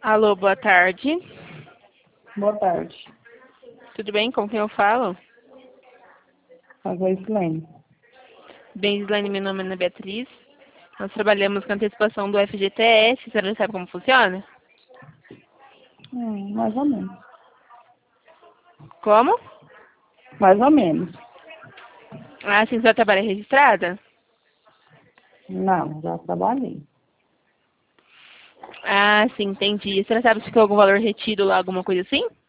Alô, boa tarde. Boa tarde. Tudo bem? Com quem eu falo? A Gleisilene. Bem, Islane, meu nome é Ana Beatriz. Nós trabalhamos com antecipação do FGTS. Você não sabe como funciona? Mais ou menos. Como? Mais ou menos. Ah, sim, você trabalha registrada? Não, já trabalhei. Ah, sim, entendi. Você não sabe se ficou algum valor retido lá, alguma coisa assim?